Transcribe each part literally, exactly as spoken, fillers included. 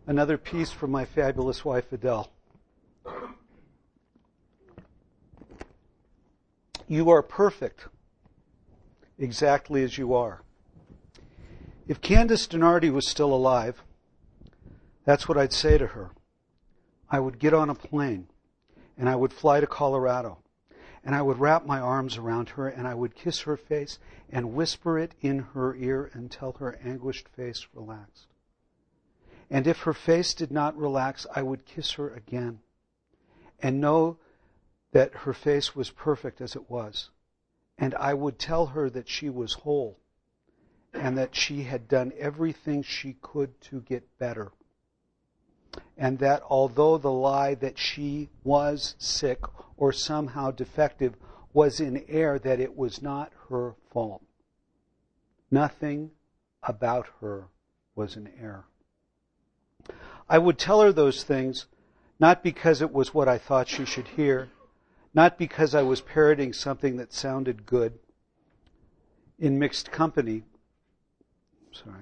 Another piece from my fabulous wife, Adele. You are perfect, exactly as you are. If Candace Donardi was still alive, that's what I'd say to her. I would get on a plane, and I would fly to Colorado, and I would wrap my arms around her, and I would kiss her face and whisper it in her ear until her anguished face relaxed. And if her face did not relax, I would kiss her again and know that her face was perfect as it was. And I would tell her that she was whole and that she had done everything she could to get better. And that although the lie that she was sick or somehow defective was in air, that it was not her fault. Nothing about her was in error. I would tell her those things not because it was what I thought she should hear, not because I was parroting something that sounded good. In mixed company, sorry,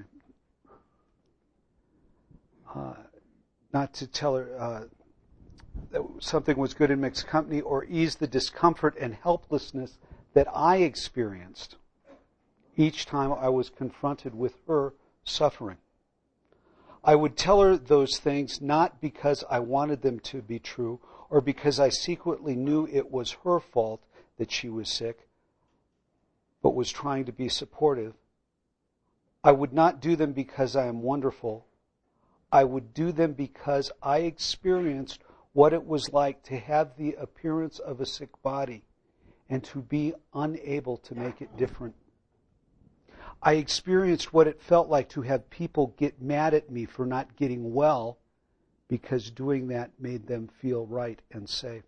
uh, not to tell her uh, that something was good in mixed company or ease the discomfort and helplessness that I experienced each time I was confronted with her suffering. I would tell her those things not because I wanted them to be true or because I secretly knew it was her fault that she was sick, but was trying to be supportive. I would not do them because I am wonderful. I would do them because I experienced what it was like to have the appearance of a sick body and to be unable to make it different. I experienced what it felt like to have people get mad at me for not getting well because doing that made them feel right and safe.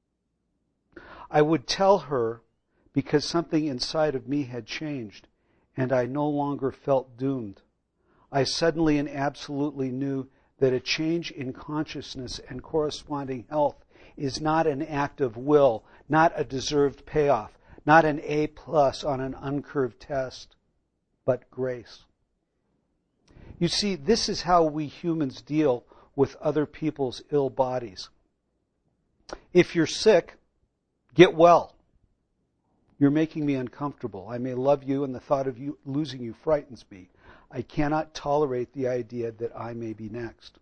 I would tell her because something inside of me had changed and I no longer felt doomed. I suddenly and absolutely knew that a change in consciousness and corresponding health is not an act of will, not a deserved payoff, not an A plus on an uncurved test, but grace. You see, this is how we humans deal with other people's ill bodies. If you're sick, get well. You're making me uncomfortable. I may love you, and the thought of you losing you frightens me. I cannot tolerate the idea that I may be next.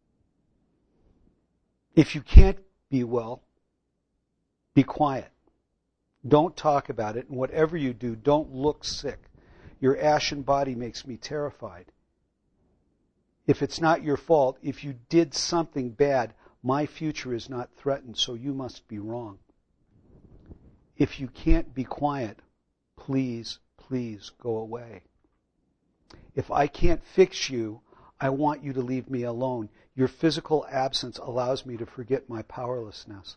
If you can't be well, be quiet. Don't talk about it, and whatever you do, don't look sick. Your ashen body makes me terrified. If it's not your fault, if you did something bad, my future is not threatened, so you must be wrong. If you can't be quiet, please, please go away. If I can't fix you, I want you to leave me alone. Your physical absence allows me to forget my powerlessness.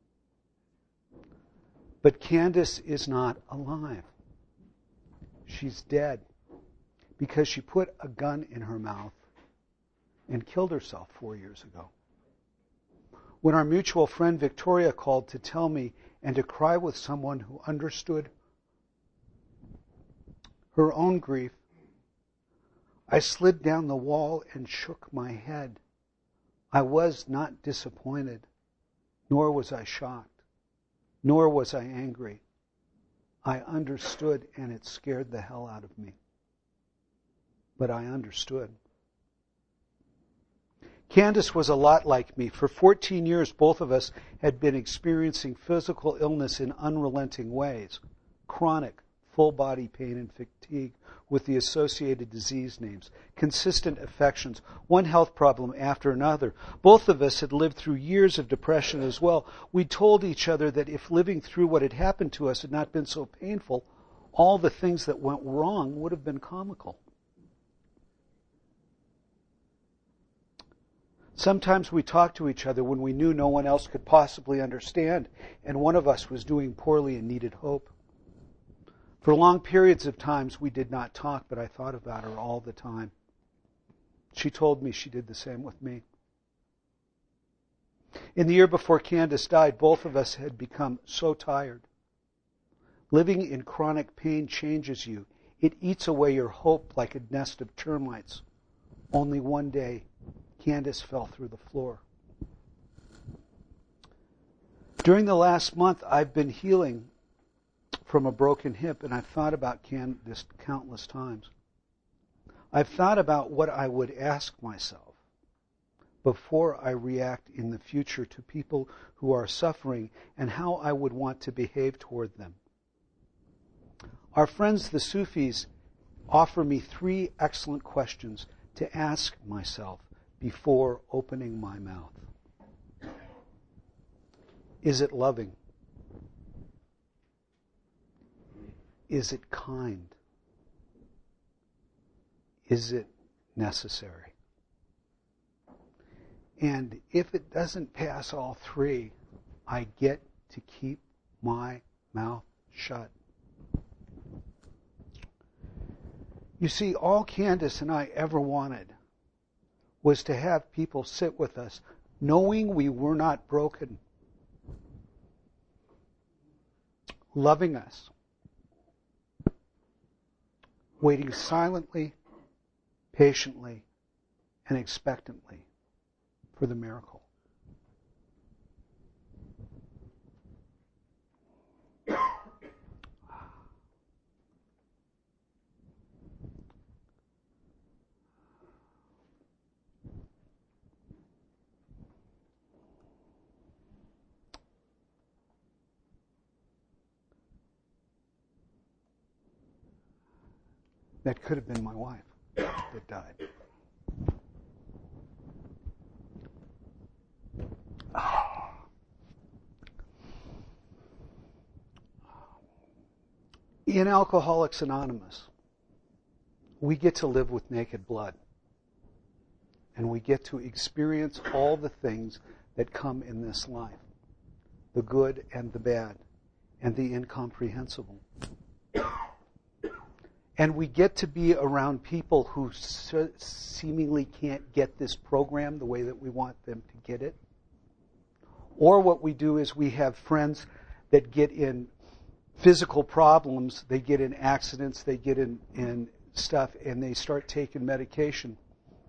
But Candace is not alive. She's dead because she put a gun in her mouth and killed herself four years ago. When our mutual friend Victoria called to tell me and to cry with someone who understood her own grief, I slid down the wall and shook my head. I was not disappointed, nor was I shocked, nor was I angry. I understood, and it scared the hell out of me. But I understood. Candace was a lot like me. For fourteen years, both of us had been experiencing physical illness in unrelenting ways. Chronic, full-body pain and fatigue with the associated disease names. Consistent affections, one health problem after another. Both of us had lived through years of depression as well. We told each other that if living through what had happened to us had not been so painful, all the things that went wrong would have been comical. Sometimes we talked to each other when we knew no one else could possibly understand, and one of us was doing poorly and needed hope. For long periods of times we did not talk, but I thought about her all the time. She told me she did the same with me. In the year before Candace died, both of us had become so tired. Living in chronic pain changes you. It eats away your hope like a nest of termites. Only one day Candace fell through the floor. During the last month, I've been healing from a broken hip, and I've thought about Candace countless times. I've thought about what I would ask myself before I react in the future to people who are suffering and how I would want to behave toward them. Our friends, the Sufis, offer me three excellent questions to ask myself before opening my mouth. Is it loving? Is it kind? Is it necessary? And if it doesn't pass all three, I get to keep my mouth shut. You see, all Candace and I ever wanted was to have people sit with us, knowing we were not broken, loving us, waiting silently, patiently, and expectantly for the miracle. That could have been my wife that died. In Alcoholics Anonymous, we get to live with naked blood. And we get to experience all the things that come in this life. The good and the bad, and the incomprehensible. And we get to be around people who seemingly can't get this program the way that we want them to get it. Or what we do is we have friends that get in physical problems, they get in accidents, they get in, in stuff, and they start taking medication.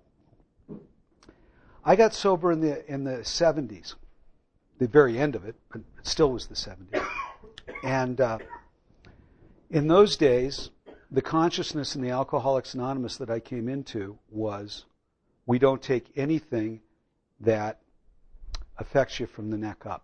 I got sober in the in the seventies, the very end of it, but it still was the seventies. And uh, in those days, the consciousness in the Alcoholics Anonymous that I came into was, we don't take anything that affects you from the neck up.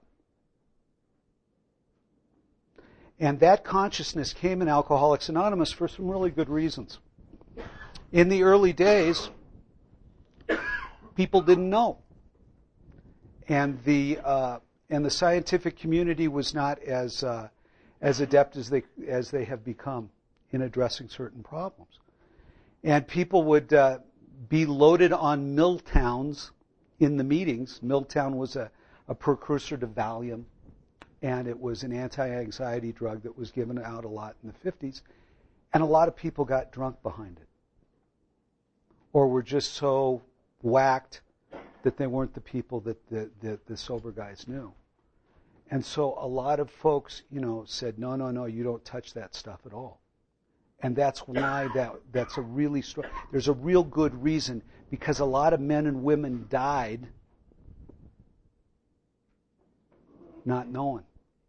And that consciousness came in Alcoholics Anonymous for some really good reasons. In the early days, people didn't know. And the uh, and the scientific community was not as uh, as adept as they as they have become in addressing certain problems. And people would uh, be loaded on Miltowns in the meetings. Miltown was a, a precursor to Valium, and it was an anti-anxiety drug that was given out a lot in the fifties. And a lot of people got drunk behind it, or were just so whacked that they weren't the people that the, the, the sober guys knew. And so a lot of folks, you know, said, no, no, no, you don't touch that stuff at all. And that's why that that's a really strong, there's a real good reason, because a lot of men and women died not knowing.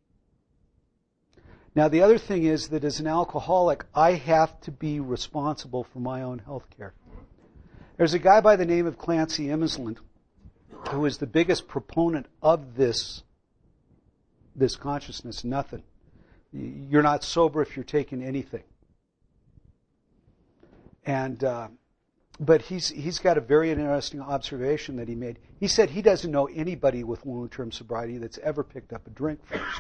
Now, the other thing is that as an alcoholic, I have to be responsible for my own health care. There's a guy by the name of Clancy Immisland who is the biggest proponent of this, this consciousness, nothing. You're not sober if you're taking anything. And uh, but he's he's got a very interesting observation that he made. He said he doesn't know anybody with long-term sobriety that's ever picked up a drink first.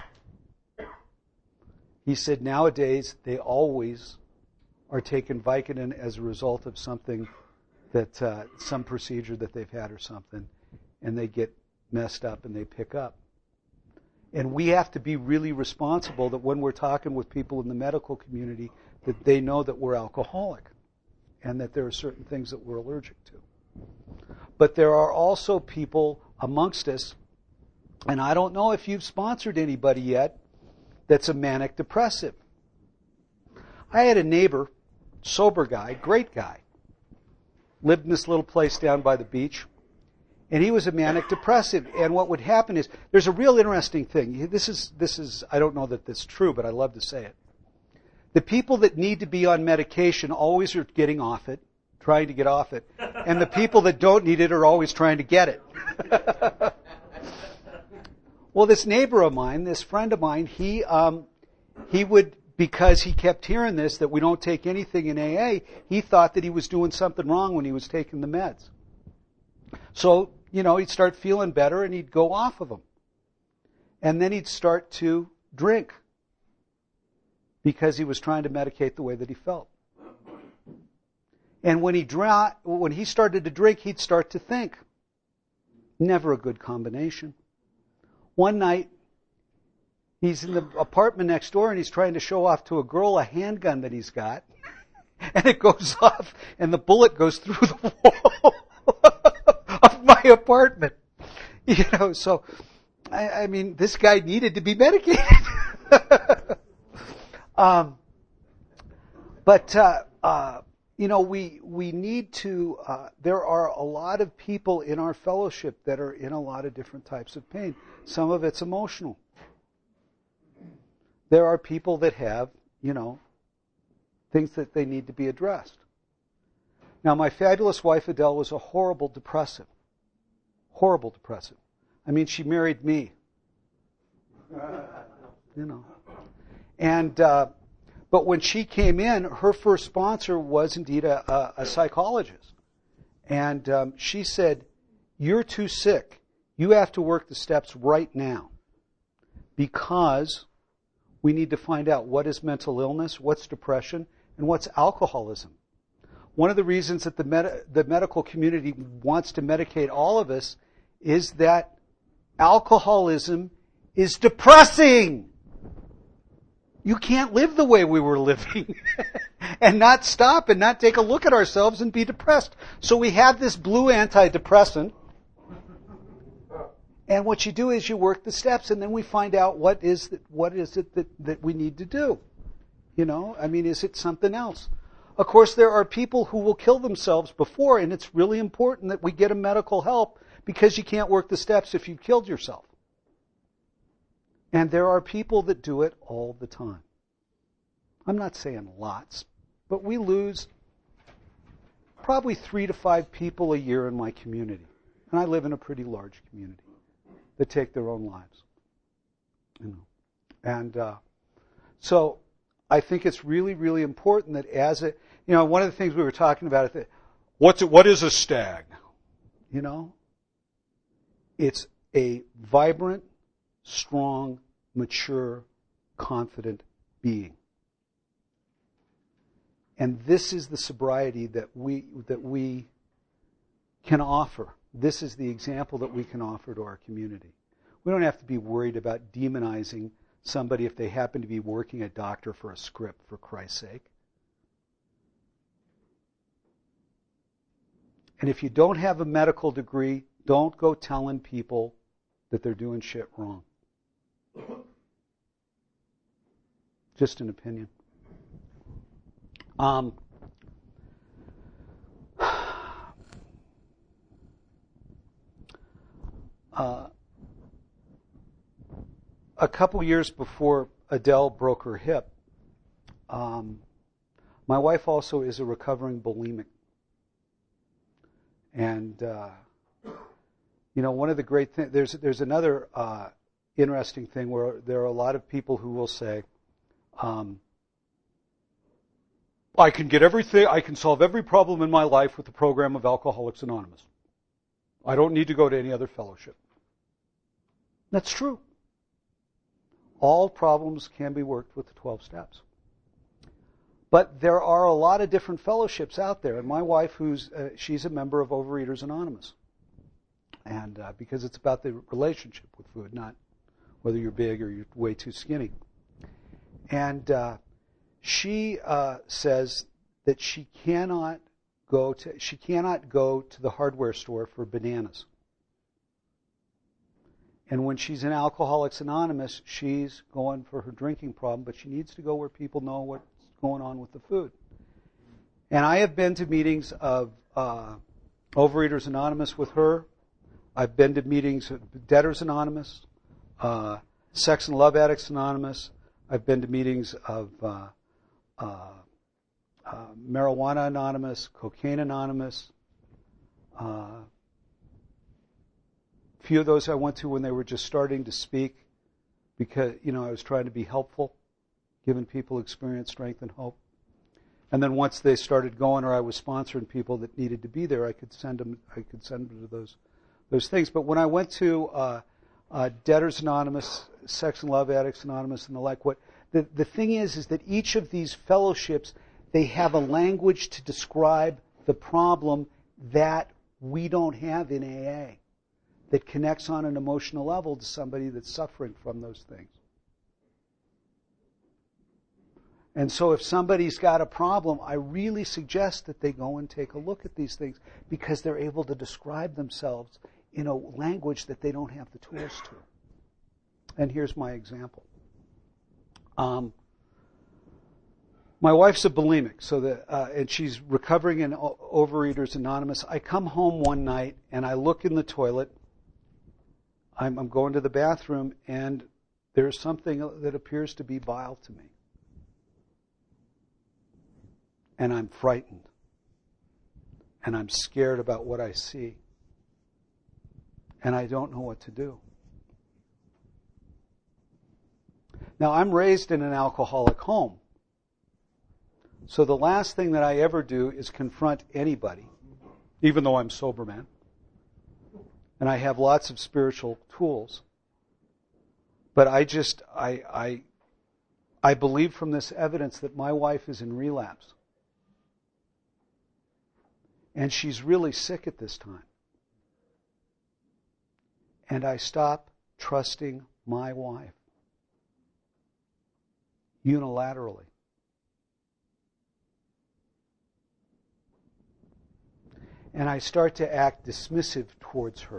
He said nowadays they always are taking Vicodin as a result of something that uh, some procedure that they've had or something, and they get messed up and they pick up. And we have to be really responsible that when we're talking with people in the medical community, that they know that we're alcoholic and that there are certain things that we're allergic to. But there are also people amongst us, and I don't know if you've sponsored anybody yet, that's a manic depressive. I had a neighbor, sober guy, great guy, lived in this little place down by the beach, And he was a manic depressive. And what would happen is, there's a real interesting thing. This is, this is, I don't know that this is true, but I love to say it. The people that need to be on medication always are getting off it, trying to get off it. And the people that don't need it are always trying to get it. Well, this neighbor of mine, this friend of mine, he, um, he would, because he kept hearing this, that we don't take anything in A A, he thought that he was doing something wrong when he was taking the meds. So, you know, he'd start feeling better and he'd go off of them. And then he'd start to drink because he was trying to medicate the way that he felt. And when he dra- when he started to drink, he'd start to think. Never a good combination. One night, he's in the apartment next door and he's trying to show off to a girl a handgun that he's got. And it goes off and the bullet goes through the wall of my apartment. You know, so, I, I mean, this guy needed to be medicated. um, but, uh, uh, you know, we, we need to, uh, there are a lot of people in our fellowship that are in a lot of different types of pain. Some of it's emotional. There are people that have, you know, things that they need to be addressed. Now, my fabulous wife, Adele, was a horrible depressive. Horrible depressive. I mean, she married me. You know. And, uh, but when she came in, her first sponsor was indeed a, a, a psychologist. And um, she said, "You're too sick. You have to work the steps right now. Because we need to find out what is mental illness, what's depression, and what's alcoholism." One of the reasons that the, med- the medical community wants to medicate all of us is that alcoholism is depressing. You can't live the way we were living and not stop and not take a look at ourselves and be depressed. So we have this blue antidepressant. And what you do is you work the steps and then we find out what is the, what is it that, that we need to do. You know, I mean, is it something else? Of course, there are people who will kill themselves before, and it's really important that we get a medical help because you can't work the steps if you killed yourself. And there are people that do it all the time. I'm not saying lots, but we lose probably three to five people a year in my community. And I live in a pretty large community that take their own lives. You know. And uh, so I think it's really, really important that as a, you know, one of the things we were talking about, what's it, what is a stag? You know? It's a vibrant, strong, mature, confident being. And this is the sobriety that we, that we can offer. This is the example that we can offer to our community. We don't have to be worried about demonizing somebody if they happen to be working a doctor for a script, for Christ's sake. And if you don't have a medical degree, don't go telling people that they're doing shit wrong. Just an opinion. Um, uh, a couple years before Adele broke her hip, um, my wife also is a recovering bulimic. And, uh, you know, one of the great things, there's, there's another uh, interesting thing where there are a lot of people who will say, um, I can get everything, I can solve every problem in my life with the program of Alcoholics Anonymous. I don't need to go to any other fellowship. That's true. All problems can be worked with the twelve steps. But there are a lot of different fellowships out there. And my wife, who's uh, she's a member of Overeaters Anonymous. And uh, because it's about the relationship with food, not whether you're big or you're way too skinny. And uh, she uh, says that she cannot go to she cannot go to the hardware store for bananas. And when she's in Alcoholics Anonymous, she's going for her drinking problem, but she needs to go where people know what's going on with the food. And I have been to meetings of uh, Overeaters Anonymous with her. I've been to meetings of Debtors Anonymous, uh, Sex and Love Addicts Anonymous. I've been to meetings of uh, uh, uh, Marijuana Anonymous, Cocaine Anonymous. Uh, a few of those I went to when they were just starting to speak because, you know, I was trying to be helpful, giving people experience, strength, and hope. And then once they started going, or I was sponsoring people that needed to be there, I could send them. I could send them to those those things. But when I went to uh, uh, Debtors Anonymous, Sex and Love Addicts Anonymous, and the like, what the the thing is is that each of these fellowships, they have a language to describe the problem that we don't have in A A, that connects on an emotional level to somebody that's suffering from those things. And so if somebody's got a problem, I really suggest that they go and take a look at these things because they're able to describe themselves in a language that they don't have the tools to. And here's my example. Um, my wife's a bulimic, so that, uh, and she's recovering in Overeaters Anonymous. I come home one night and I look in the toilet. I'm, I'm going to the bathroom and there's something that appears to be bile to me. And I'm frightened. And I'm scared about what I see. And I don't know what to do. Now, I'm raised in an alcoholic home. So the last thing that I ever do is confront anybody, even though I'm sober man. And I have lots of spiritual tools. But I just, I, I, I believe from this evidence that my wife is in relapse. And she's really sick at this time. And I stop trusting my wife unilaterally. And I start to act dismissive towards her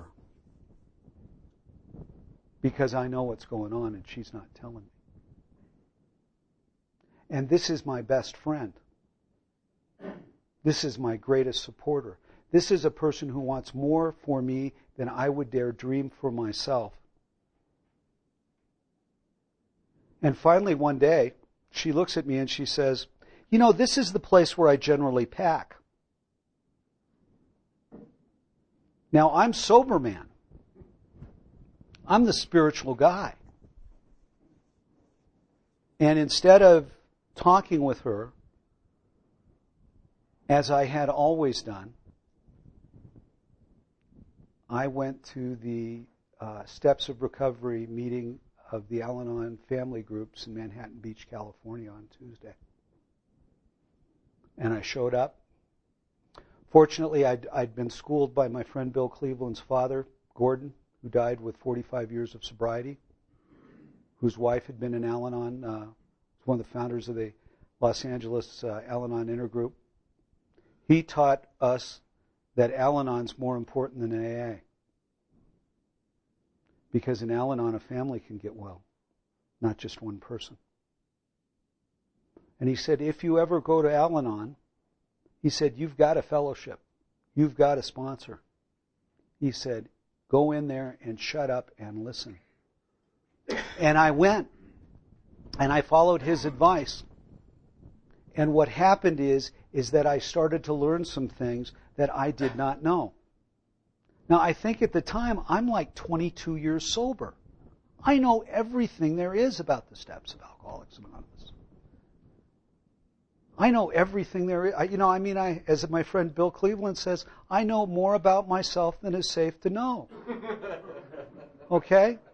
because I know what's going on and she's not telling me. And this is my best friend. This is my greatest supporter. This is a person who wants more for me than I would dare dream for myself. And finally, one day, she looks at me and she says, you know, this is the place where I generally pack. Now, I'm sober man. I'm the spiritual guy. And instead of talking with her, as I had always done, I went to the uh, Steps of Recovery meeting of the Al-Anon family groups in Manhattan Beach, California on Tuesday. And I showed up. Fortunately, I'd, I'd been schooled by my friend Bill Cleveland's father, Gordon, who died with forty-five years of sobriety, whose wife had been in Al-Anon, uh, one of the founders of the Los Angeles uh, Al-Anon Intergroup. He taught us that Al-Anon's more important than A A. Because in Al-Anon, a family can get well, not just one person. And he said, if you ever go to Al-Anon, he said, you've got a fellowship. You've got a sponsor. He said, go in there and shut up and listen. And I went, and I followed his advice. And what happened is, is that I started to learn some things that I did not know. Now, I think at the time, I'm like twenty-two years sober. I know everything there is about the steps of Alcoholics Anonymous. I know everything there is. I, you know, I mean, I, as my friend Bill Cleveland says, I know more about myself than is safe to know. Okay?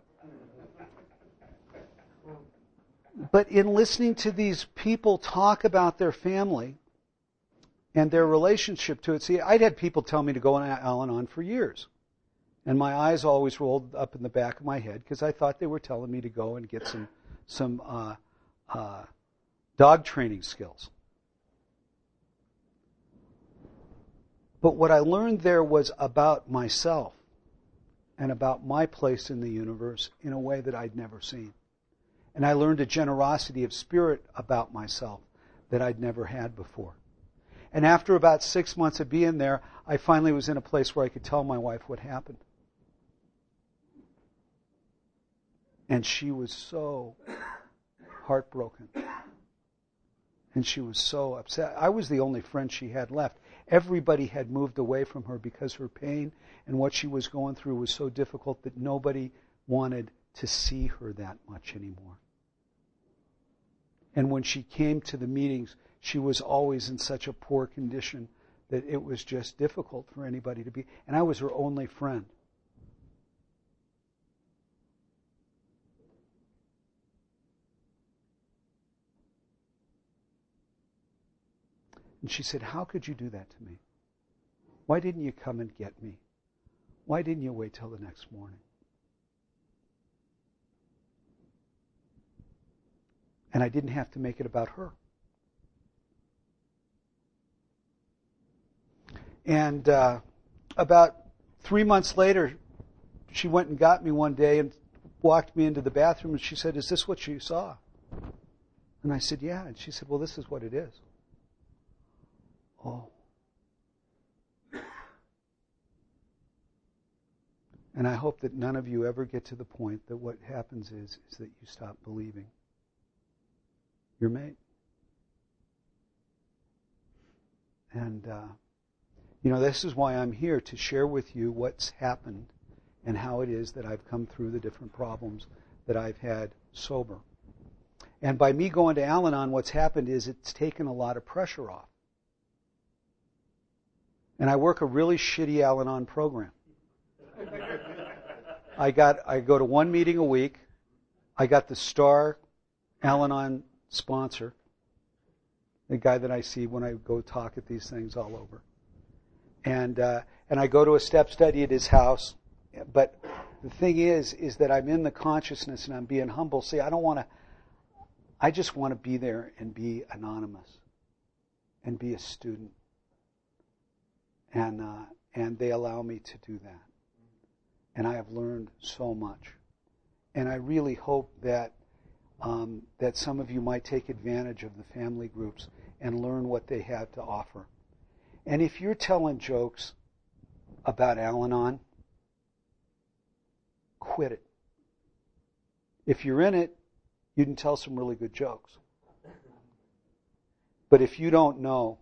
But in listening to these people talk about their family and their relationship to it, see, I'd had people tell me to go on Al-Anon for years. And my eyes always rolled up in the back of my head because I thought they were telling me to go and get some some uh, uh, dog training skills. But what I learned there was about myself and about my place in the universe in a way that I'd never seen. And I learned a generosity of spirit about myself that I'd never had before. And after about six months of being there, I finally was in a place where I could tell my wife what happened. And she was so heartbroken. And she was so upset. I was the only friend she had left. Everybody had moved away from her because her pain and what she was going through was so difficult that nobody wanted to see her that much anymore. And when she came to the meetings, she was always in such a poor condition that it was just difficult for anybody to be. And I was her only friend. And she said, "How could you do that to me? Why didn't you come and get me? Why didn't you wait till the next morning?" And I didn't have to make it about her. And uh, about three months later, she went and got me one day and walked me into the bathroom, and she said, "Is this what you saw?" And I said, "Yeah." And she said, "Well, this is what it is." Oh. And I hope that none of you ever get to the point that what happens is, is that you stop believing your mate. And, uh, you know, this is why I'm here, to share with you what's happened and how it is that I've come through the different problems that I've had sober. And by me going to Al-Anon, what's happened is it's taken a lot of pressure off. And I work a really shitty Al-Anon program. I got I go to one meeting a week. I got the star Al-Anon sponsor, the guy that I see when I go talk at these things all over. And uh, and I go to a step study at his house. But the thing is, is that I'm in the consciousness and I'm being humble. See, I don't want to, I just want to be there and be anonymous and be a student. And uh, and they allow me to do that. And I have learned so much. And I really hope that um, that some of you might take advantage of the family groups and learn what they have to offer. And if you're telling jokes about Al-Anon, quit it. If you're in it, you can tell some really good jokes. But if you don't know,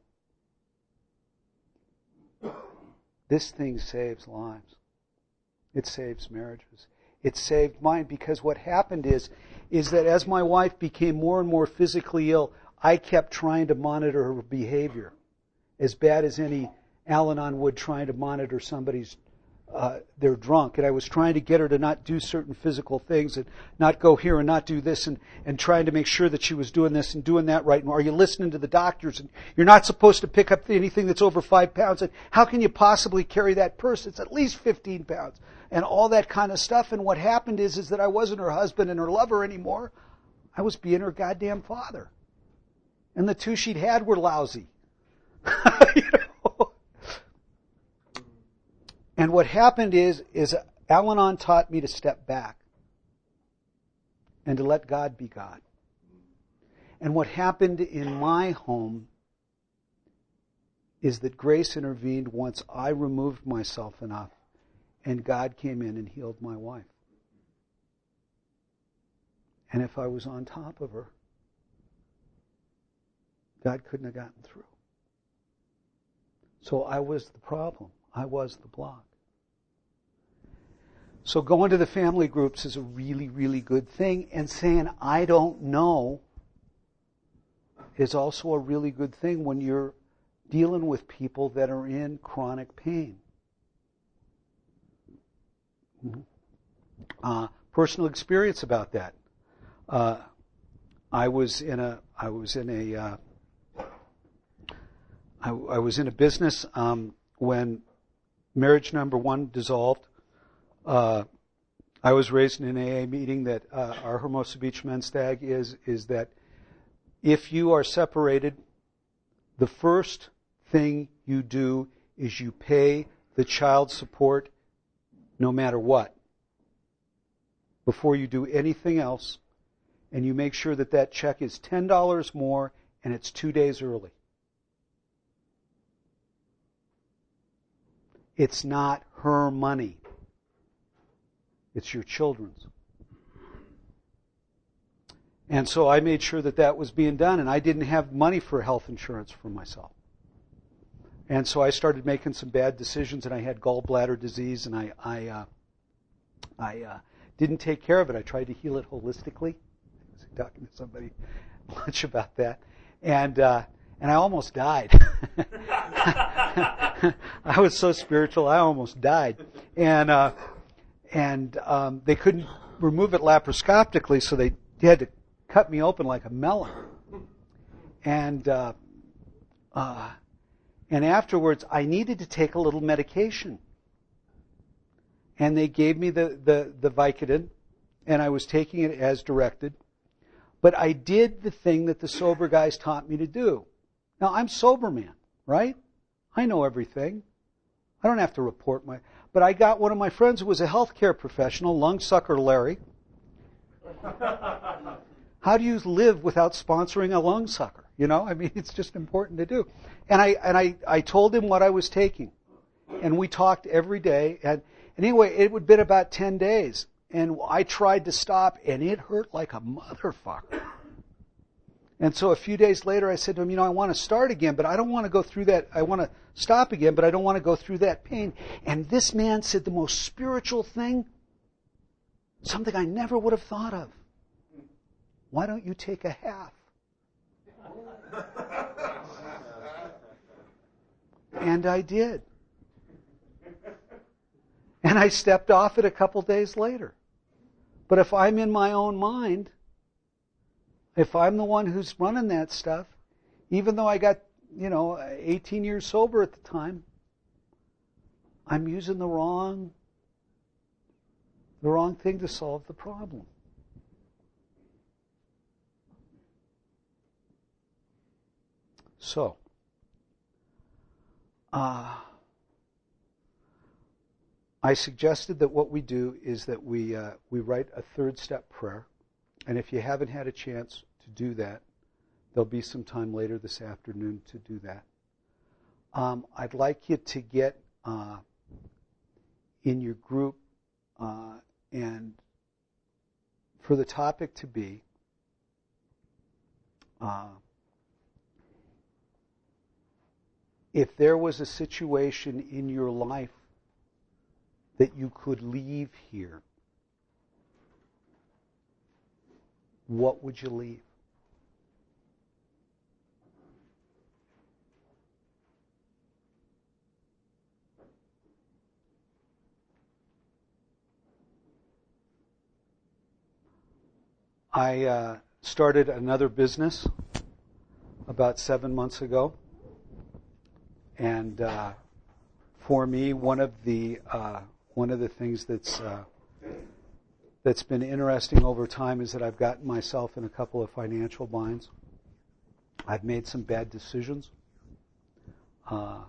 this thing saves lives. It saves marriages. It saved mine, because what happened is, is that as my wife became more and more physically ill, I kept trying to monitor her behavior, as bad as any Al-Anon would, trying to monitor somebody's, uh, they're drunk. And I was trying to get her to not do certain physical things and not go here and not do this, and, and trying to make sure that she was doing this and doing that right. And are you listening to the doctors? And you're not supposed to pick up anything that's over five pounds. And how can you possibly carry that purse? It's at least fifteen pounds. And all that kind of stuff. And what happened is, is that I wasn't her husband and her lover anymore. I was being her goddamn father. And the two she'd had were lousy. You know? And what happened is, is Al-Anon taught me to step back and to let God be God. And what happened in my home is that grace intervened once I removed myself enough, and God came in and healed my wife. And if I was on top of her, God couldn't have gotten through. So I was the problem. I was the block. So going to the family groups is a really, really good thing. And saying, I don't know, is also a really good thing when you're dealing with people that are in chronic pain. Uh, personal experience about that. Uh, I was in a, I was in a, uh, I, I was in a business um, when marriage number one dissolved. Uh, I was raised in an A A meeting that uh, our Hermosa Beach Men's Stag is is that if you are separated, the first thing you do is you pay the child support no matter what, before you do anything else, and you make sure that that check is ten dollars more and it's two days early. It's not her money. It's your children's. And so I made sure that that was being done, and I didn't have money for health insurance for myself. And so I started making some bad decisions, and I had gallbladder disease, and I I, uh, I uh, didn't take care of it. I tried to heal it holistically. I was talking to somebody much about that, and uh, and I almost died. I was so spiritual, I almost died, and uh, and um, they couldn't remove it laparoscopically, so they had to cut me open like a melon, and. Uh, uh, And afterwards, I needed to take a little medication. And they gave me the, the, the Vicodin, and I was taking it as directed. But I did the thing that the sober guys taught me to do. Now, I'm sober man, right? I know everything. I don't have to report my... But I got one of my friends who was a healthcare professional, lung sucker Larry. How do you live without sponsoring a lung sucker? You know, I mean, it's just important to do. And I and I, I told him what I was taking. And we talked every day. And, and anyway, it would have been about ten days. And I tried to stop, and it hurt like a motherfucker. And so a few days later, I said to him, you know, I want to start again, but I don't want to go through that. I want to stop again, but I don't want to go through that pain. And this man said the most spiritual thing, something I never would have thought of. Why don't you take a half? And I did. And I stepped off it a couple days later. But if I'm in my own mind, if I'm the one who's running that stuff, even though I got, you know, eighteen years sober at the time, I'm using the wrong, the wrong thing to solve the problem. So, uh, I suggested that what we do is that we uh, we write a third step prayer, and if you haven't had a chance to do that, there'll be some time later this afternoon to do that. Um, I'd like you to get uh, in your group uh, and for the topic to be uh, if there was a situation in your life that you could leave here, what would you leave? I uh, started another business about seven months ago. And uh, for me, one of the uh, one of the things that's uh, that's been interesting over time is that I've gotten myself in a couple of financial binds. I've made some bad decisions, uh,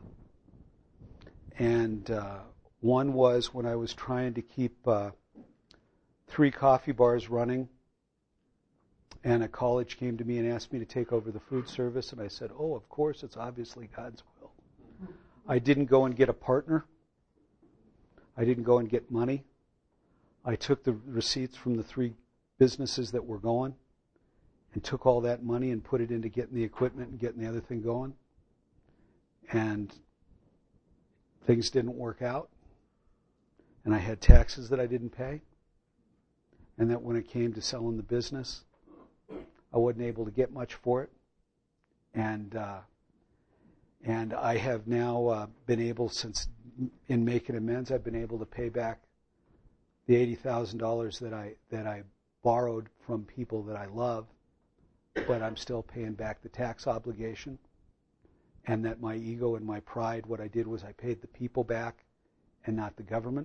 and uh, one was when I was trying to keep uh, three coffee bars running, and a college came to me and asked me to take over the food service, and I said, "Oh, of course, it's obviously God's will." I didn't go and get a partner. I didn't go and get money. I took the receipts from the three businesses that were going and took all that money and put it into getting the equipment and getting the other thing going. And things didn't work out. And I had taxes that I didn't pay. And that when it came to selling the business, I wasn't able to get much for it. And uh, And I have now uh, been able, since in making amends, I've been able to pay back the eighty thousand dollars that I that I borrowed from people that I love, but I'm still paying back the tax obligation. And that my ego and my pride, what I did was I paid the people back and not the government,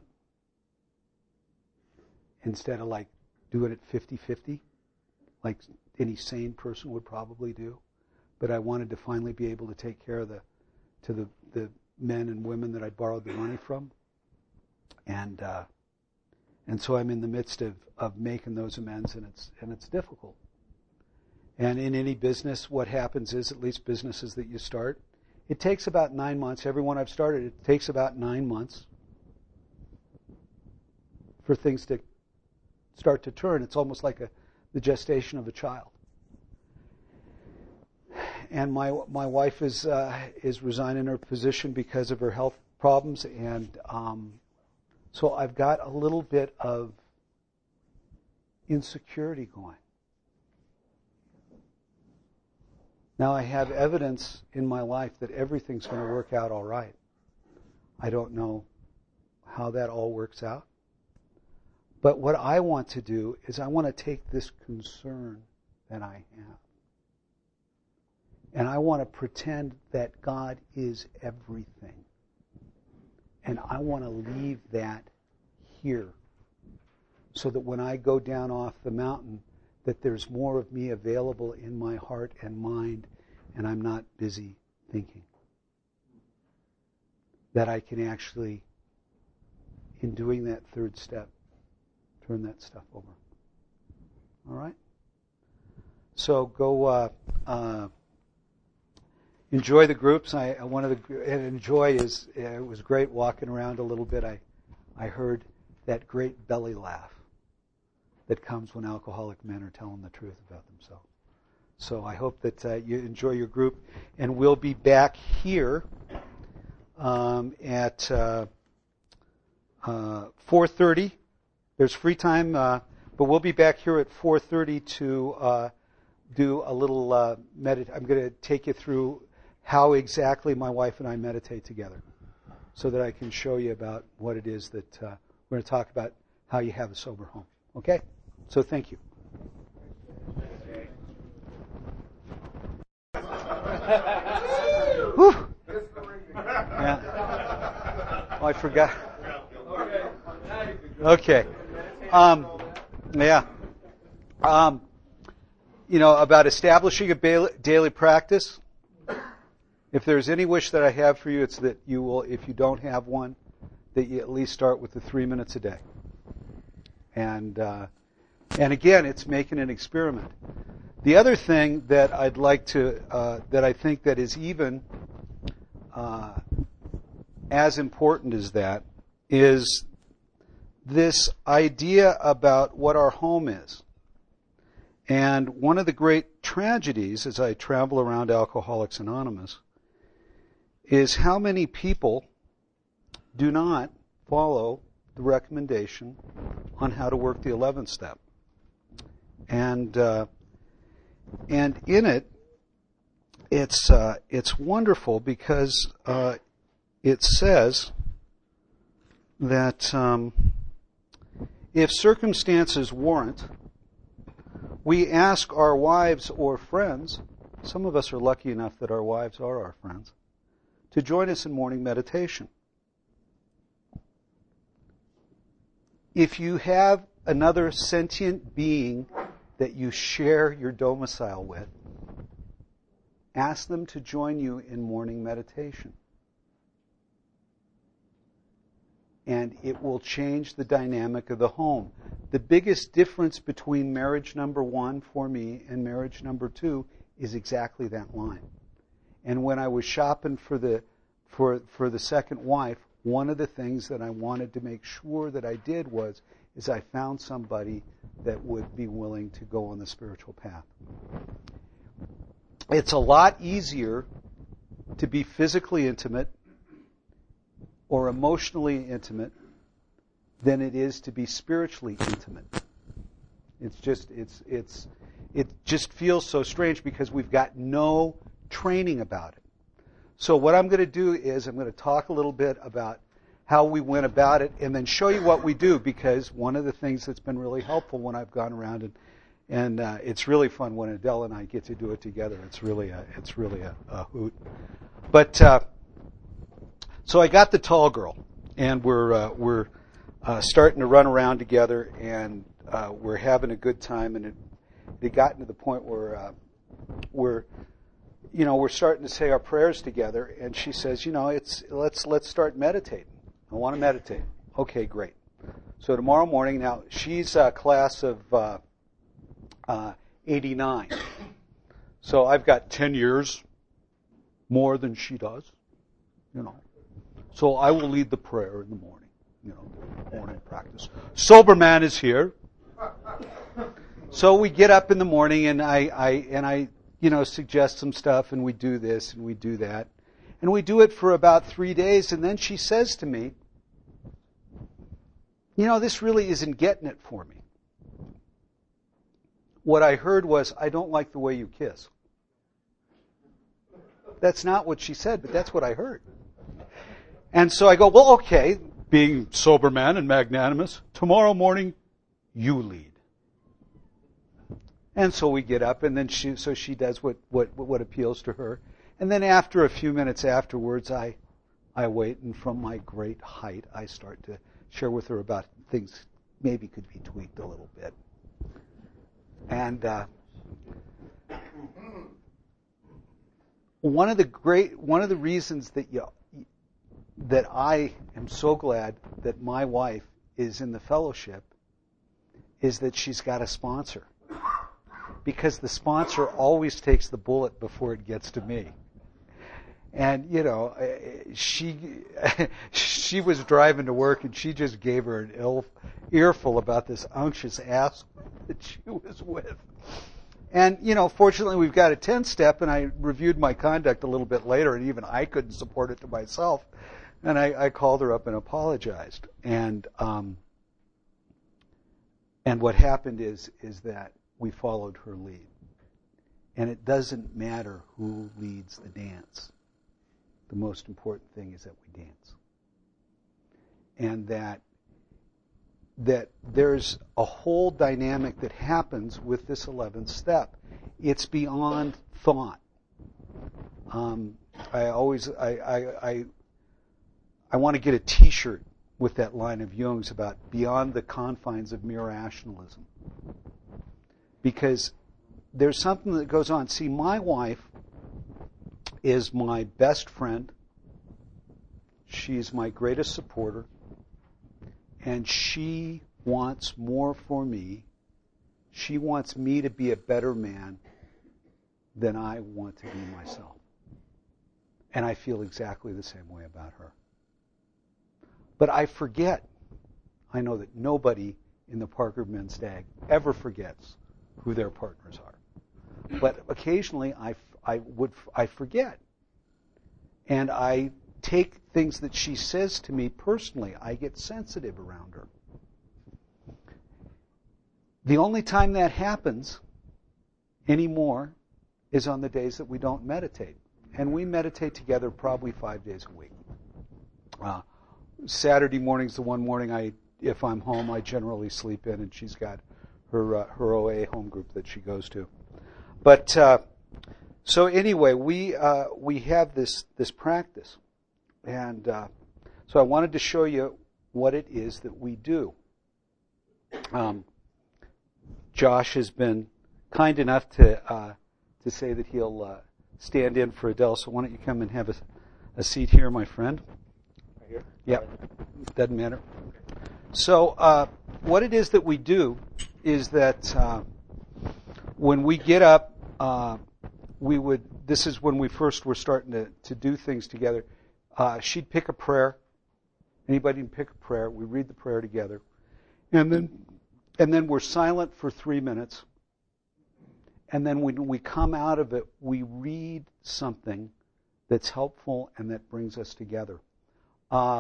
instead of like doing it fifty-fifty, like any sane person would probably do. But I wanted to finally be able to take care of the to the, the men and women that I borrowed the money from. And uh, and so I'm in the midst of, of making those amends, and it's and it's difficult. And in any business, what happens is, at least businesses that you start, it takes about nine months. Every one I've started, it takes about nine months for things to start to turn. It's almost like a the gestation of a child. And my my wife is uh, is resigning her position because of her health problems, and um, so I've got a little bit of insecurity going. Now I have evidence in my life that everything's going to work out all right. I don't know how that all works out. But what I want to do is I want to take this concern that I have, and I want to pretend that God is everything. And I want to leave that here so that when I go down off the mountain, that there's more of me available in my heart and mind, and I'm not busy thinking. That I can actually, in doing that third step, turn that stuff over. All right? So go uh, uh, enjoy the groups. I one of the and enjoy is uh, it was great walking around a little bit. I I heard that great belly laugh that comes when alcoholic men are telling the truth about themselves. So I hope that uh, you enjoy your group, and we'll be back here um, at uh, uh, four thirty. There's free time, uh, but we'll be back here at four thirty to uh, do a little uh, medit. I'm going to take you through how exactly my wife and I meditate together, so that I can show you about what it is that uh, we're going to talk about, how you have a sober home. Okay? So thank you. Whew. Yeah. Oh, I forgot. Okay. Um, yeah. Um, you know, about establishing a daily practice. If there's any wish that I have for you, it's that you will, if you don't have one, that you at least start with the three minutes a day. And uh, and again, it's making an experiment. The other thing that I'd like to, uh, that I think that is even uh, as important as that, is this idea about what our home is. And one of the great tragedies as I travel around Alcoholics Anonymous is how many people do not follow the recommendation on how to work the eleventh step. And uh, and in it, it's uh, it's wonderful because uh, it says that um, if circumstances warrant, we ask our wives or friends, some of us are lucky enough that our wives are our friends, to join us in morning meditation. If you have another sentient being that you share your domicile with, ask them to join you in morning meditation. And it will change the dynamic of the home. The biggest difference between marriage number one for me and marriage number two is exactly that line. And when I was shopping for the for for the second wife, one of the things that I wanted to make sure that I did was is I found somebody that would be willing to go on the spiritual path. It's a lot easier to be physically intimate or emotionally intimate than it is to be spiritually intimate. It's just it's it's it just feels so strange because we've got no training about it. So what I'm going to do is I'm going to talk a little bit about how we went about it and then show you what we do, because one of the things that's been really helpful when I've gone around and and uh, it's really fun when Adele and I get to do it together. It's really a it's really a, a hoot. But uh, so I got the tall girl, and we're uh, we're uh, starting to run around together, and uh, we're having a good time. And it it gotten to the point where uh, we're you know we're starting to say our prayers together, and she says, you know, it's let's let's start meditating. I want to meditate. Okay, great. So tomorrow morning, now she's a class of uh, uh, eighty-nine, so I've got ten years more than she does, you know. So I will lead the prayer in the morning, you know, the morning practice. Sober man is here. so we get up in the morning, and I, I and I, you know, suggest some stuff, and we do this and we do that, and we do it for about three days, and then she says to me, "You know, this really isn't getting it for me." What I heard was, "I don't like the way you kiss." That's not what she said, but that's what I heard. And so I go, "Well, okay, being sober man and magnanimous, tomorrow morning, you lead." And so we get up, and then she, so she does what, what, what appeals to her. And then after a few minutes afterwards, I, I wait, and from my great height, I start to share with her about things maybe could be tweaked a little bit. And uh, one of the great, one of the reasons that you, that I am so glad that my wife is in the fellowship is that she's got a sponsor. Because the sponsor always takes the bullet before it gets to me. And, you know, she she was driving to work, and she just gave her an ill, earful about this unctuous ass that she was with. And, you know, fortunately we've got a ten-step, and I reviewed my conduct a little bit later, and even I couldn't support it to myself. And I, I called her up and apologized. And um, and what happened is is that we followed her lead. And it doesn't matter who leads the dance. The most important thing is that we dance. And that that there's a whole dynamic that happens with this eleventh step. It's beyond thought. Um, I always I I I, I want to get a T-shirt with that line of Jung's about beyond the confines of mere rationalism. Because there's something that goes on. See, my wife is my best friend. She's my greatest supporter. And she wants more for me. She wants me to be a better man than I want to be myself. And I feel exactly the same way about her. But I forget. I know that nobody in the Parker Men's Stag ever forgets who their partners are. But occasionally I, I would I forget. And I take things that she says to me personally. I get sensitive around her. The only time that happens anymore is on the days that we don't meditate. And we meditate together probably five days a week. Uh, Saturday morning's the one morning I, if I'm home, I generally sleep in, and she's got her uh, her O A home group that she goes to. But uh, so anyway, we uh, we have this this practice, and uh, so I wanted to show you what it is that we do. Um, Josh has been kind enough to uh, to say that he'll uh, stand in for Adele. So why don't you come and have a, a seat here, my friend? Right here? Yeah, doesn't matter. So uh, what it is that we do is that uh, when we get up, uh, we would. This is when we first were starting to, to do things together. Uh, she'd pick a prayer. Anybody can pick a prayer. We read the prayer together, and then and then we're silent for three minutes. And then when we come out of it, we read something that's helpful and that brings us together. Uh,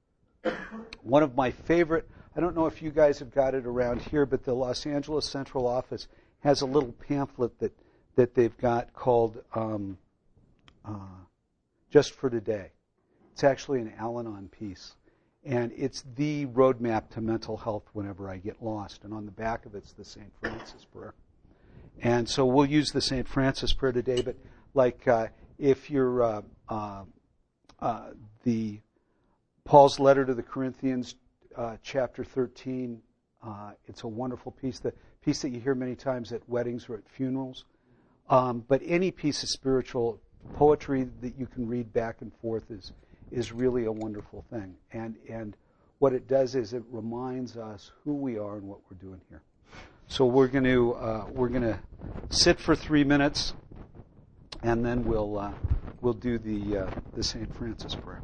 one of my favorite, I don't know if you guys have got it around here, but the Los Angeles Central Office has a little pamphlet that, that they've got called um, uh, Just for Today. It's actually an Al-Anon piece. And it's the roadmap to mental health whenever I get lost. And on the back of it's the Saint Francis prayer. And so we'll use the Saint Francis prayer today, but like uh, if you're uh, uh, uh, the Paul's letter to the Corinthians, uh, chapter thirteen, uh, it's a wonderful piece, the piece that you hear many times at weddings or at funerals. Um, but any piece of spiritual poetry that you can read back and forth is is really a wonderful thing. And and what it does is it reminds us who we are and what we're doing here. So we're going to uh, we're going to sit for three minutes, and then we'll uh, we'll do the uh, the Saint Francis prayer.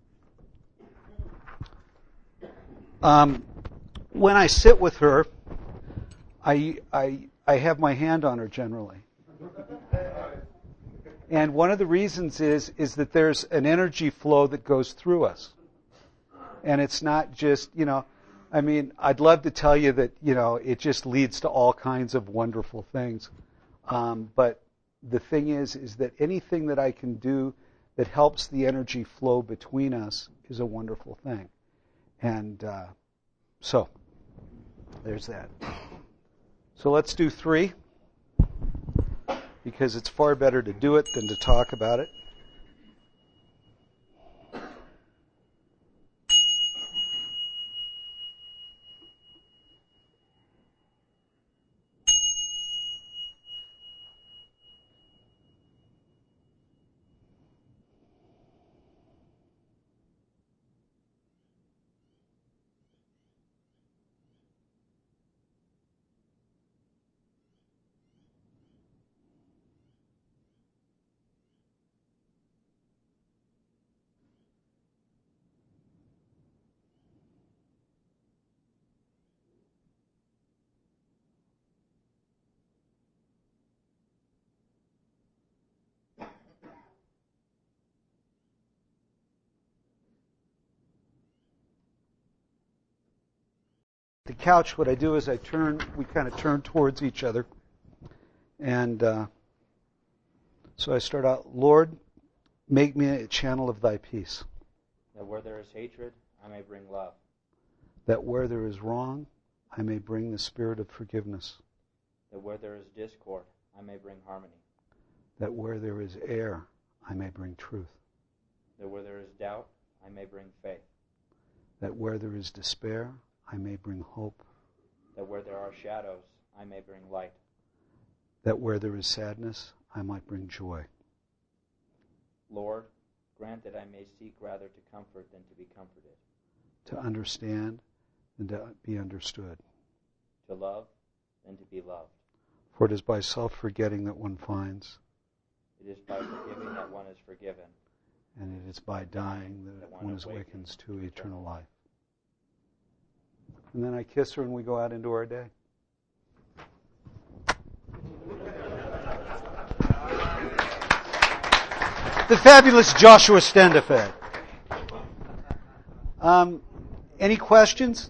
Um, when I sit with her, I, I, I have my hand on her generally. And one of the reasons is, is that there's an energy flow that goes through us. And it's not just, you know, I mean, I'd love to tell you that, you know, it just leads to all kinds of wonderful things. Um, but the thing is, is that anything that I can do that helps the energy flow between us is a wonderful thing. And uh, so, there's that. So let's do three, because it's far better to do it than to talk about it. The couch, what I do is I turn, we kind of turn towards each other. And uh, so I start out, Lord, make me a channel of thy peace. That where there is hatred, I may bring love. That where there is wrong, I may bring the spirit of forgiveness. That where there is discord, I may bring harmony. That where there is error, I may bring truth. That where there is doubt, I may bring faith. That where there is despair, I may bring hope. That where there are shadows, I may bring light. That where there is sadness, I might bring joy. Lord, grant that I may seek rather to comfort than to be comforted. To understand than to be understood. To love than to be loved. For it is by self-forgetting that one finds. It is by forgiving that one is forgiven. And it is by dying that, that one, one is awakens to eternal, eternal life. And then I kiss her and we go out into our day. The fabulous Joshua Standifed. Um, any questions?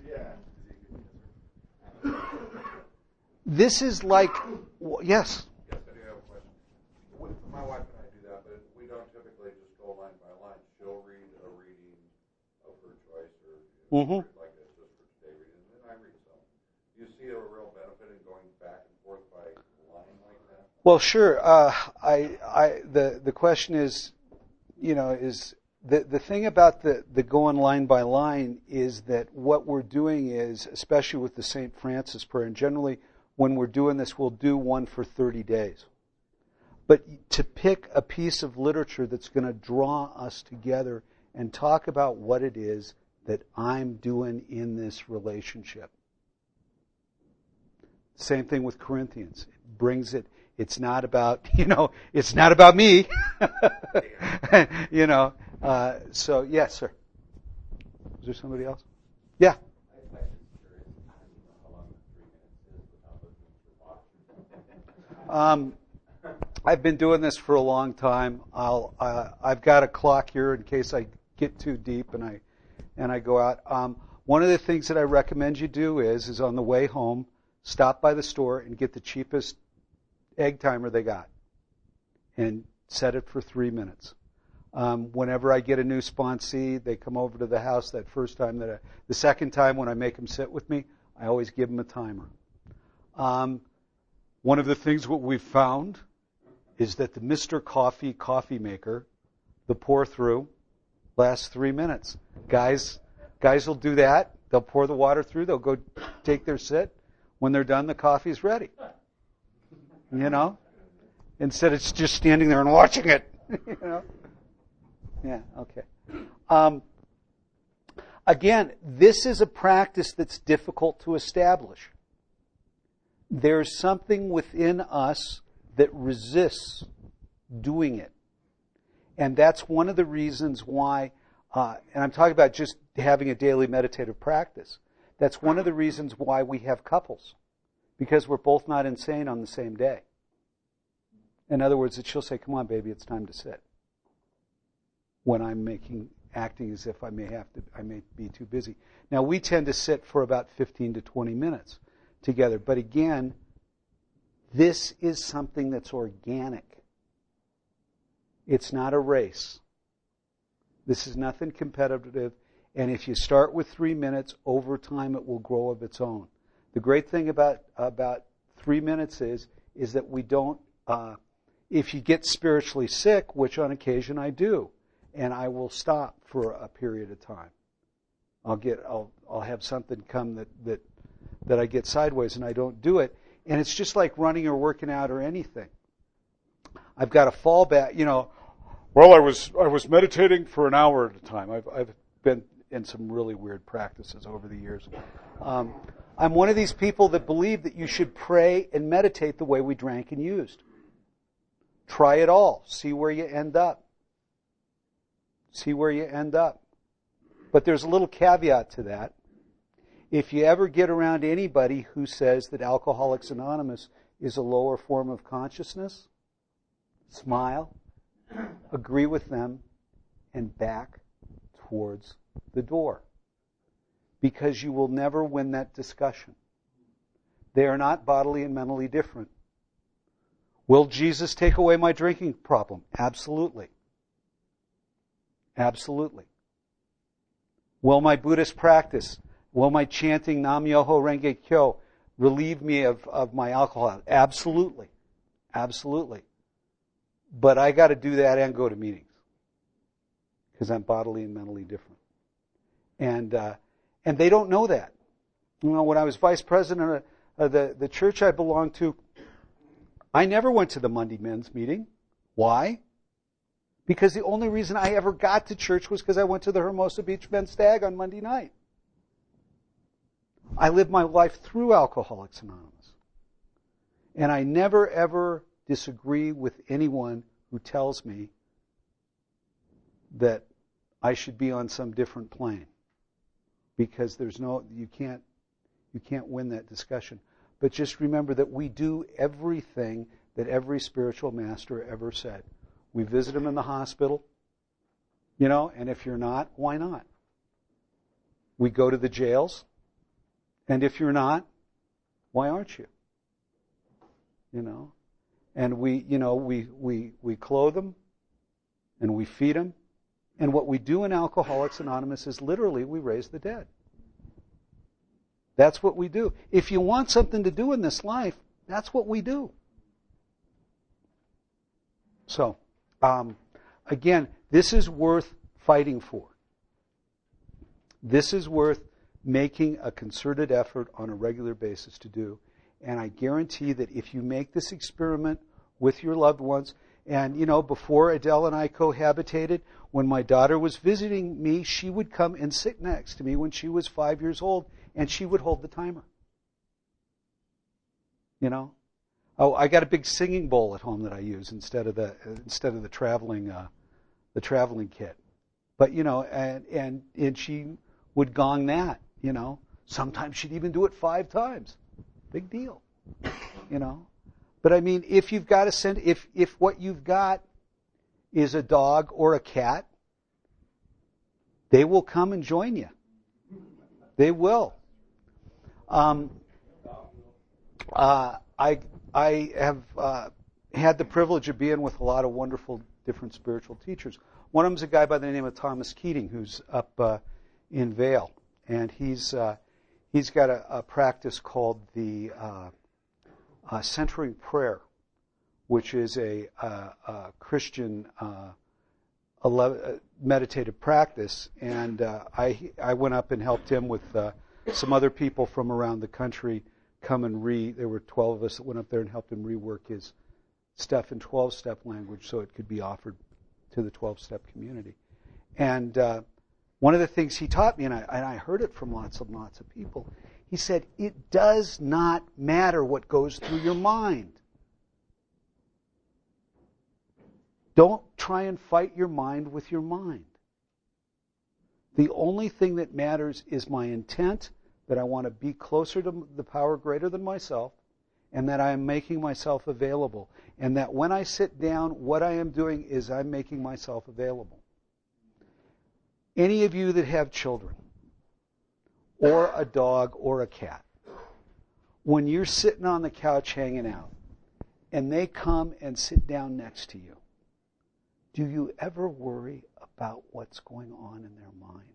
This is like, w- yes. Yes, I do have a question. We, my wife and I do that, but we don't typically just go line by line. She'll read a reading of her choice, or you know, Mm-hmm. like it's just for today reading, and then I read some. Do you see a real benefit in going back and forth by line like that? Well, sure. Uh, I, I, the the question is, you know, is the the thing about the the going line by line is that what we're doing is, especially with the Saint Francis prayer, and generally when we're doing this, we'll do one for thirty days. But to pick a piece of literature that's going to draw us together and talk about what it is that I'm doing in this relationship. Same thing with Corinthians. It brings it, it's not about, you know, it's not about me. you know, uh, so yes, sir. Is there somebody else? Yeah. Um, I've been doing this for a long time. I'll, uh, I've got a clock here in case I get too deep and I, and I go out. Um, one of the things that I recommend you do is, is on the way home, stop by the store and get the cheapest egg timer they got, and set it for three minutes. Um, whenever I get a new sponsee, they come over to the house that first time that I, the second time when I make them sit with me, I always give them a timer. Um, One of the things what we've found is that the Mister Coffee coffee maker, the pour through, lasts three minutes. Guys, guys will do that. They'll pour the water through. They'll go take their sit. When they're done, the coffee's ready. You know, instead of just standing there and watching it. you know. Yeah. Okay. Um, again, this is a practice that's difficult to establish. There's something within us that resists doing it. And that's one of the reasons why, uh, and I'm talking about just having a daily meditative practice, that's one of the reasons why we have couples. because we're both not insane on the same day. In other words, that she'll say, come on, baby, it's time to sit. When I'm making, acting as if I may have to, I may be too busy. Now, we tend to sit for about fifteen to twenty minutes together. But again, this is something that's organic. It's not a race. This is nothing competitive. And if you start with three minutes, over time it will grow of its own. The great thing about, about three minutes is, is that we don't, uh, if you get spiritually sick, which on occasion I do, and I will stop for a period of time. I'll get, I'll, I'll have something come that, that, that I get sideways and I don't do it. And it's just like running or working out or anything. I've got a fallback, you know, well, I was, I was meditating for an hour at a time. I've, I've been in some really weird practices over the years. Um, I'm one of these people that believe that you should pray and meditate the way we drank and used. Try it all. See where you end up. See where you end up. But there's a little caveat to that. If you ever get around anybody who says that Alcoholics Anonymous is a lower form of consciousness, smile, agree with them, and back towards the door. Because you will never win that discussion. They are not bodily and mentally different. Will Jesus take away my drinking problem? Absolutely. Absolutely. Will my Buddhist practice, will my chanting Nam Myoho Renge Kyo relieve me of, of my alcohol? Absolutely. Absolutely. But I got to do that and go to meetings. Because I'm bodily and mentally different. And uh, and they don't know that. You know, when I was vice president of, of the, the church I belonged to, I never went to the Monday men's meeting. Why? Because the only reason I ever got to church was because I went to the Hermosa Beach Men's Stag on Monday night. I lived my life through Alcoholics Anonymous. And I never ever disagree with anyone who tells me that I should be on some different plane. Because there's no, you can't, you can't win that discussion. But just remember that we do everything that every spiritual master ever said. We visit them in the hospital, you know, and if you're not, why not? We go to the jails, and if you're not, why aren't you? You know, and we, you know, we, we, we clothe them, and we feed them, and what we do in Alcoholics Anonymous is literally we raise the dead. That's what we do. If you want something to do in this life, that's what we do. So, um, again, this is worth fighting for. This is worth making a concerted effort on a regular basis to do. And I guarantee that if you make this experiment with your loved ones, and, you know, before Adele and I cohabitated, when my daughter was visiting me, she would come and sit next to me when she was five years old, and she would hold the timer. You know? Oh, I got a big singing bowl at home that I use instead of the instead of the traveling uh, the traveling kit. But, you know, and, and and she would gong that, you know. Sometimes she'd even do it five times. Big deal. You know? But I mean, if you've got to send, if, if what you've got is a dog or a cat, they will come and join you. They will. Um, uh, I I have uh, had the privilege of being with a lot of wonderful different spiritual teachers. One of them is a guy by the name of Thomas Keating, who's up uh, in Vail, and he's uh, he's got a, a practice called the uh, Uh, centering prayer, which is a, uh, a Christian uh, ele- meditative practice, and uh, I I went up and helped him with uh, some other people from around the country come and re. There were twelve of us that went up there and helped him rework his stuff in twelve-step language so it could be offered to the twelve-step community. And uh, one of the things he taught me, and I, and I heard it from lots and lots of people. He said, it does not matter what goes through your mind. Don't try and fight your mind with your mind. The only thing that matters is my intent, that I want to be closer to the power greater than myself, and that I am making myself available. And that when I sit down, what I am doing is I'm making myself available. Any of you that have children, or a dog, or a cat, when you're sitting on the couch hanging out, and they come and sit down next to you, do you ever worry about what's going on in their mind?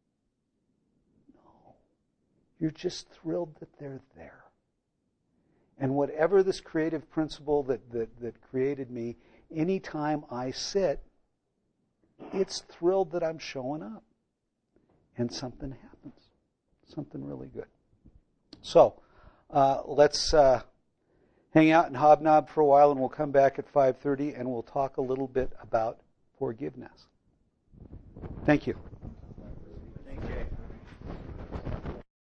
No. You're just thrilled that they're there. And whatever this creative principle that, that, that created me, anytime I sit, it's thrilled that I'm showing up. And something happens. Something really good. So, uh, let's uh, hang out and hobnob for a while, and we'll come back at five thirty, and we'll talk a little bit about forgiveness. Thank you.